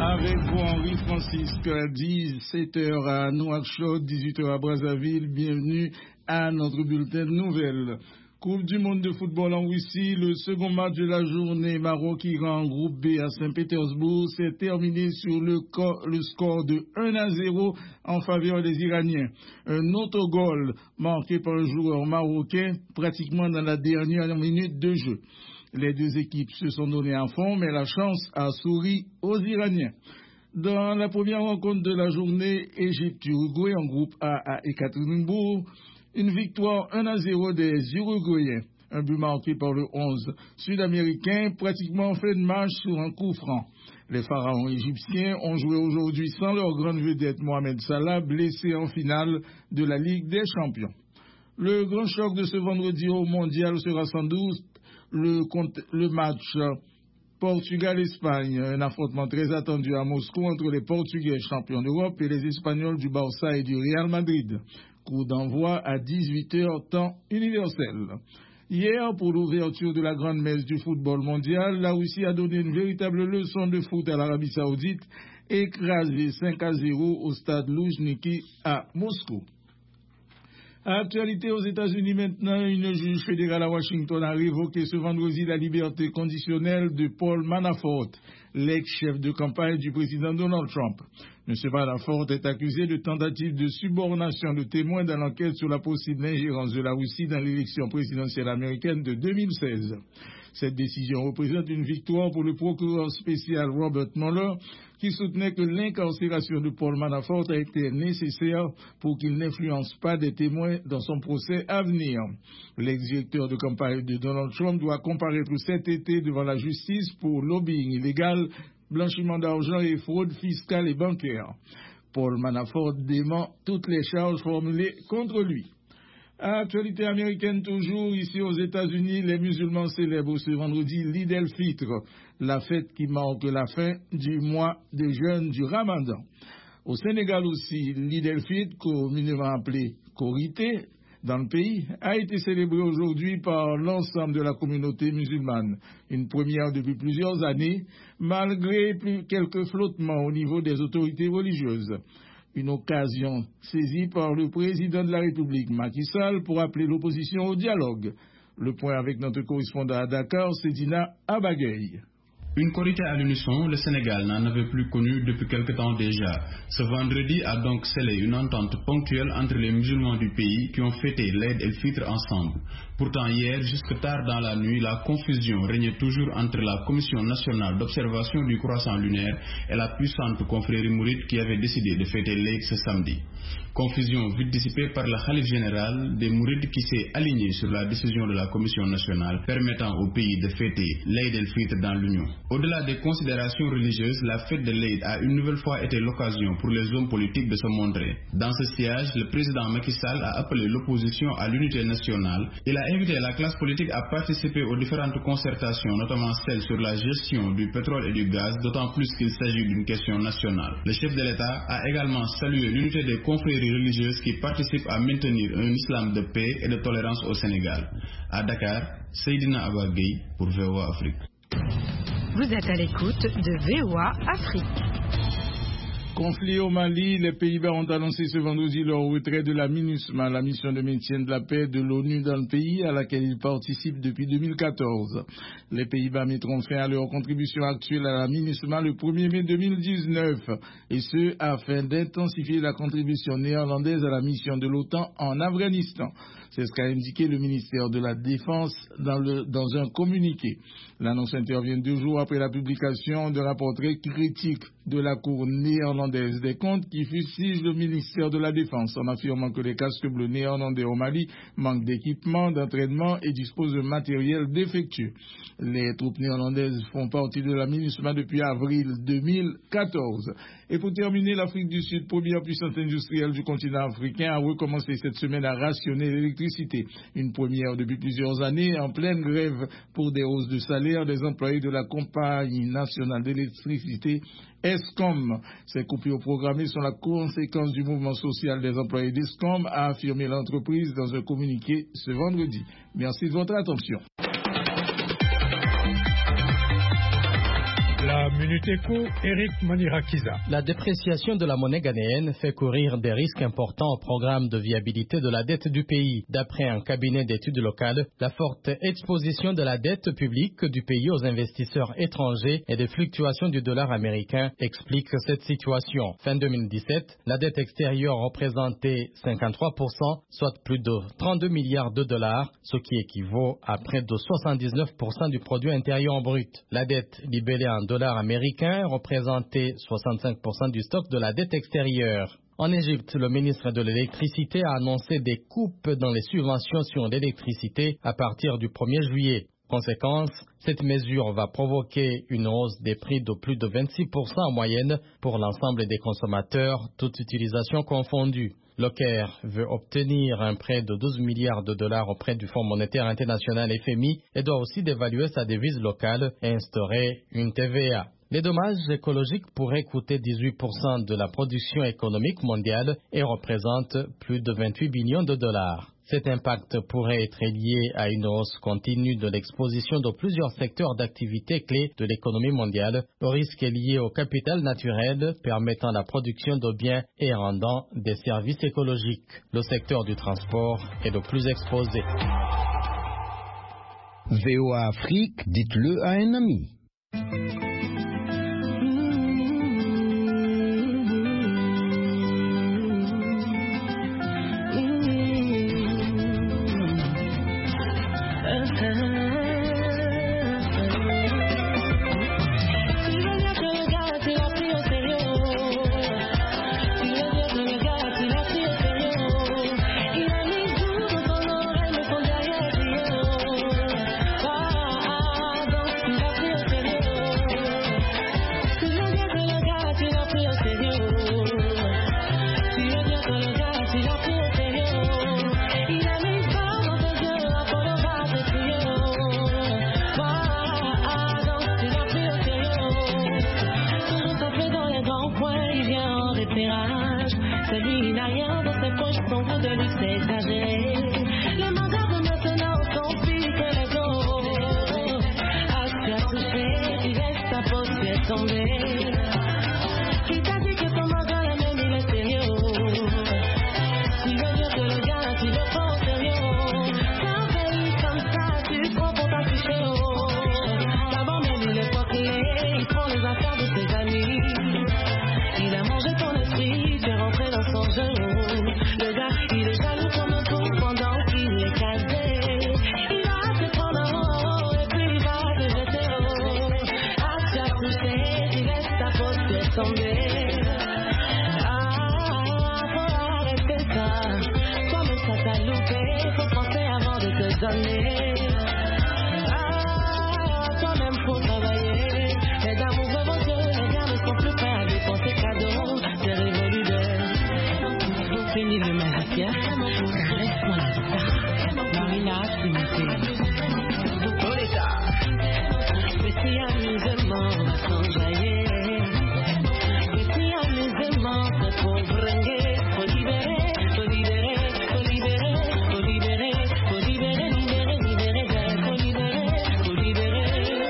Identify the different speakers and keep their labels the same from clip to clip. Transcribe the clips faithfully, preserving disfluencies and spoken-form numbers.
Speaker 1: Avec vous, Henri Francisque, dix-sept heures à Nouakchott, dix-huit heures à Brazzaville. Bienvenue à notre bulletin de nouvelles. Coupe du monde de football en Russie, le second match de la journée, Maroc-Iran en groupe B à Saint-Pétersbourg, s'est terminé sur le, le score de un à zéro en faveur des Iraniens. Un autogol marqué par un joueur marocain pratiquement dans la dernière minute de jeu. Les deux équipes se sont données à fond, mais la chance a souri aux Iraniens. Dans la première rencontre de la journée, Égypte-Uruguay en groupe A à Ekaterinbourg, une victoire un à zéro des Uruguayens. Un but marqué par le onze sud-américain, pratiquement fait de match sur un coup franc. Les pharaons égyptiens ont joué aujourd'hui sans leur grande vedette Mohamed Salah, blessé en finale de la Ligue des Champions. Le grand choc de ce vendredi au mondial sera sans doute le, le match Portugal-Espagne, un affrontement très attendu à Moscou entre les Portugais champions d'Europe et les Espagnols du Barça et du Real Madrid. Coup d'envoi à dix-huit heures temps universel. Hier, pour l'ouverture de la grande messe du football mondial, la Russie a donné une véritable leçon de foot à l'Arabie Saoudite, écrasée cinq à zéro au stade Loujniki à Moscou. Actualité aux États-Unis maintenant, une juge fédérale à Washington a révoqué ce vendredi la liberté conditionnelle de Paul Manafort, l'ex-chef de campagne du président Donald Trump. M. Manafort est accusé de tentative de subornation de témoins dans l'enquête sur la possible ingérence de la Russie dans l'élection présidentielle américaine de deux mille seize. Cette décision représente une victoire pour le procureur spécial Robert Mueller, qui soutenait que l'incarcération de Paul Manafort a été nécessaire pour qu'il n'influence pas des témoins dans son procès à venir. L'ex-directeur de campagne de Donald Trump doit comparaître cet été devant la justice pour lobbying illégal, blanchiment d'argent et fraude fiscale et bancaire. Paul Manafort dément toutes les charges formulées contre lui. Actualité américaine toujours, ici aux États-Unis, les musulmans célèbrent ce vendredi l'Eid el-Fitr, la fête qui marque la fin du mois de jeûne du Ramadan. Au Sénégal aussi, l'Eid el-Fitr, communément appelé Korité, dans le pays, a été célébré aujourd'hui par l'ensemble de la communauté musulmane. Une première depuis plusieurs années, malgré plus quelques flottements au niveau des autorités religieuses. Une occasion saisie par le président de la République, Macky Sall, pour appeler l'opposition au dialogue. Le point avec notre correspondant à Dakar, Sedina Abagay.
Speaker 2: Une Korité à l'unisson, le Sénégal n'en avait plus connu depuis quelque temps déjà. Ce vendredi a donc scellé une entente ponctuelle entre les musulmans du pays qui ont fêté l'Eid el-Fitr ensemble. Pourtant hier, jusque tard dans la nuit, la confusion régnait toujours entre la Commission nationale d'observation du croissant lunaire et la puissante confrérie mouride qui avait décidé de fêter l'Eid ce samedi. Confusion vite dissipée par le khalife général des mourides qui s'est aligné sur la décision de la Commission nationale permettant au pays de fêter l'Eid el-Fitr dans l'Union. Au-delà des considérations religieuses, la fête de l'Eid a une nouvelle fois été l'occasion pour les hommes politiques de se montrer. Dans ce siège, le président Macky Sall a appelé l'opposition à l'unité nationale. Il a invité la classe politique à participer aux différentes concertations, notamment celles sur la gestion du pétrole et du gaz, d'autant plus qu'il s'agit d'une question nationale. Le chef de l'État a également salué l'unité des confréries religieuses qui participent à maintenir un islam de paix et de tolérance au Sénégal. À Dakar, Seydina Abagay pour V O A Afrique.
Speaker 3: Vous êtes à l'écoute de V O A Afrique.
Speaker 1: Conflit au Mali, les Pays-Bas ont annoncé ce vendredi leur retrait de la MINUSMA, la mission de maintien de la paix de l'ONU dans le pays, à laquelle ils participent depuis deux mille quatorze. Les Pays-Bas mettront fin à leur contribution actuelle à la MINUSMA le premier mai deux mille dix-neuf, et ce, afin d'intensifier la contribution néerlandaise à la mission de l'OTAN en Afghanistan. C'est ce qu'a indiqué le ministère de la Défense dans, le, dans un communiqué. L'annonce intervient deux jours après la publication d'un rapport très critique de la Cour néerlandaise des comptes qui fustige le ministère de la Défense en affirmant que les casques bleus néerlandais au Mali manquent d'équipement, d'entraînement et disposent de matériel défectueux. Les troupes néerlandaises font partie de la MINUSMA depuis avril deux mille quatorze. Et pour terminer, l'Afrique du Sud, première puissance industrielle du continent africain, a recommencé cette semaine à rationner l'électricité. Une première depuis plusieurs années, en pleine grève pour des hausses de salaire des employés de la Compagnie nationale d'électricité, ESCOM. Ces coupures programmées sont la conséquence du mouvement social des employés d'ESCOM, a affirmé l'entreprise dans un communiqué ce vendredi. Merci de votre attention.
Speaker 4: La Minute Éco, Eric Manirakiza.
Speaker 5: La dépréciation de la monnaie ghanéenne fait courir des risques importants au programme de viabilité de la dette du pays. D'après un cabinet d'études locales, la forte exposition de la dette publique du pays aux investisseurs étrangers et des fluctuations du dollar américain explique cette situation. Fin deux mille dix-sept, la dette extérieure représentait cinquante-trois pour cent, soit plus de trente-deux milliards de dollars, ce qui équivaut à près de soixante-dix-neuf pour cent du produit intérieur brut. La dette libellée en dollars américains représentait soixante-cinq pour cent du stock de la dette extérieure. En Égypte, le ministre de l'Électricité a annoncé des coupes dans les subventions sur l'électricité à partir du premier juillet. Conséquence, cette mesure va provoquer une hausse des prix de plus de vingt-six pour cent en moyenne pour l'ensemble des consommateurs, toute utilisation confondue. Le Caire veut obtenir un prêt de douze milliards de dollars auprès du Fonds monétaire international F M I et doit aussi dévaluer sa devise locale et instaurer une T V A. Les dommages écologiques pourraient coûter dix-huit pour cent de la production économique mondiale et représentent plus de vingt-huit billions de dollars. Cet impact pourrait être lié à une hausse continue de l'exposition de plusieurs secteurs d'activité clés de l'économie mondiale. Le risque est lié au capital naturel permettant la production de biens et rendant des services écologiques. Le secteur du transport est le plus exposé.
Speaker 6: V O A Afrique, dites-le à un ami.
Speaker 7: Celui n'a rien dans ses poches, son goût de luxe exagéré. Les mangas de maintenant sont pires que les autres. À ce qu'à toucher, il laisse sa posture tomber. Qui t'a dit que ton manga la même, il est sérieux? Tu veux dire que le gars, tu le prends au sérieux? Quand veille comme ça, tu prends pour t'afficher haut. D'abord même, il est pas clé, il prend les affaires de ses amis. Il a mangé ton esprit, fait rentrer dans son genou. Le gars, il est jaloux comme un fou pendant qu'il est casé. Il va te prendre en haut et puis il va te jeter haut. À te toucher, il laisse ta posture tomber. Ah, faut arrêter ça. Comme ça t'a loupé, faut penser avant de te donner. Ah, toi-même faut travailler. Les dames ouvrent vos yeux, les gars ne sont plus prêts à dépenser cadeaux. C'est révolu de fini le maladien. Laisse-moi la guitare. Marina, tu me fais. Petit amusement, on va s'enjailler. Petit amusement, c'est pour bringuer. Faut libérer, faut libérer, faut libérer, faut libérer, faut libérer, libérer, libérer, faut libérer, faut libérer.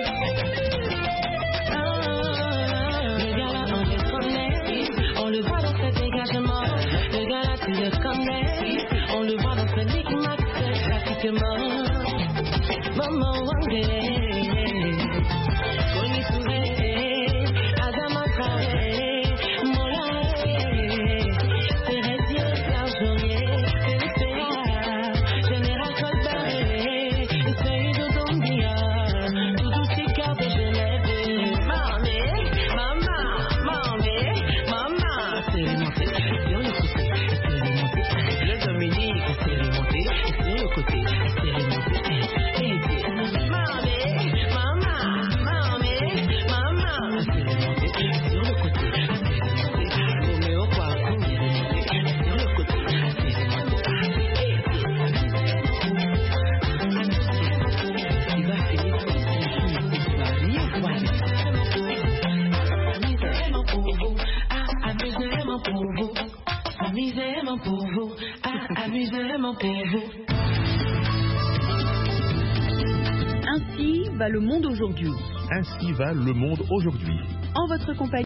Speaker 7: Ah, le gars là, on le connaît. On le voit dans ses dégagements. Le gars là, tu le connais. On le voit dans ses micmacs, pratiquement. Maman, Wangé.
Speaker 3: Ainsi va le monde aujourd'hui.
Speaker 8: Ainsi va le monde aujourd'hui. en votre compagnie.